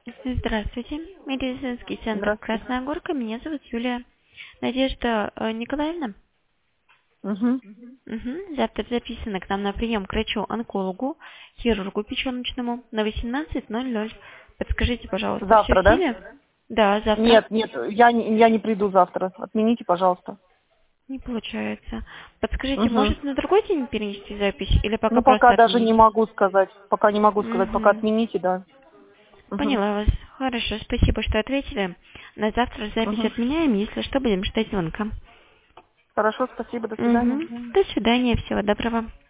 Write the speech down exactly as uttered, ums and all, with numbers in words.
Здравствуйте. Медицинский центр Здравствуйте. Красная Горка. Меня зовут Юлия. Надежда э, Николаевна. Угу. Мгм. Завтра записано к нам на прием к врачу-онкологу, хирургу печеночному на восемнадцать ноль ноль. Подскажите, пожалуйста, все в Завтра, да? силе? Да, завтра. Нет, нет, я не, я не приду завтра. Отмените, пожалуйста. Не получается. Подскажите, Угу. может на другой день перенести запись или пока Ну, просто пока даже не отменить? могу сказать. Пока не могу сказать. Пока Угу. отмените, да. Угу. Поняла вас. Хорошо, спасибо, что ответили. На завтра запись Угу. отменяем, если что, будем ждать звонка. Хорошо, спасибо, до свидания. Угу. До свидания, всего доброго.